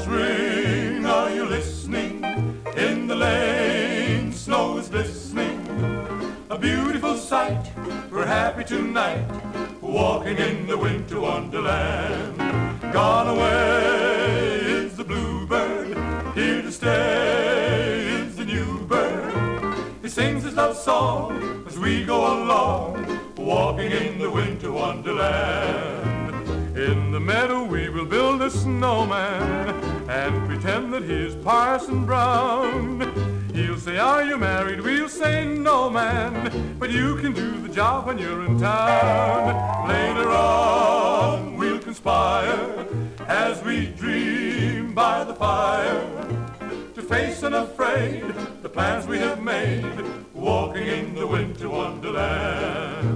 bells ring, are you listening? In the lane, snow is glistening. A beautiful sight, we're happy tonight, walking in the winter wonderland. Gone away is the bluebird, here to stay is the new bird. He sings his love song as we go along, walking in the winter wonderland. In the meadow we will build a snowman and pretend that he is Parson Brown. He'll say, are you married? We'll say, no, man, but you can do the job when you're in town. Later on we'll conspire as we dream by the fire to face unafraid the plans we have made, walking in the winter wonderland.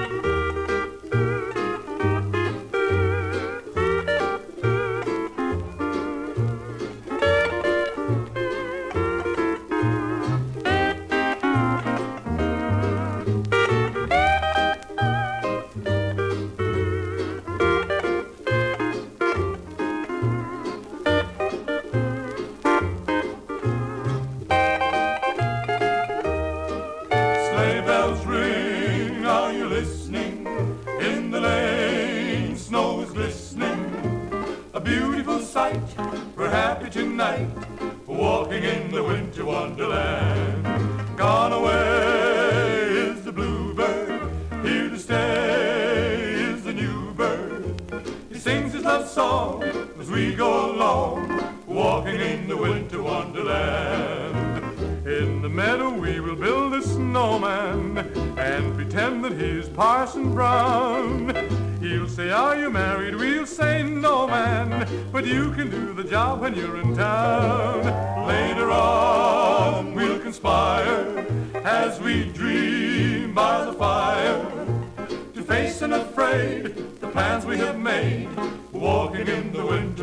Sleigh bells ring, are you listening? In the lane, snow is glistening. A beautiful sight, we're happy tonight, walking in the winter wonderland. Gone away is the bluebird, here to stay is the new bird. He sings his love song as we go along, walking in the winter wonderland. In the meadow we will build a snowman and pretend that he's Parson Brown. He'll say, are you married? We'll say, no, man, but you can do the job when you're in town. Later on we'll conspire as we dream by the fire to face unafraid the plans we have made, walking in the winter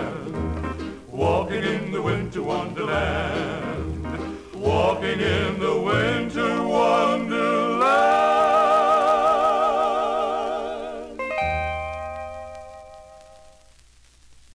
wonderland, walking in the winter wonderland, walking in the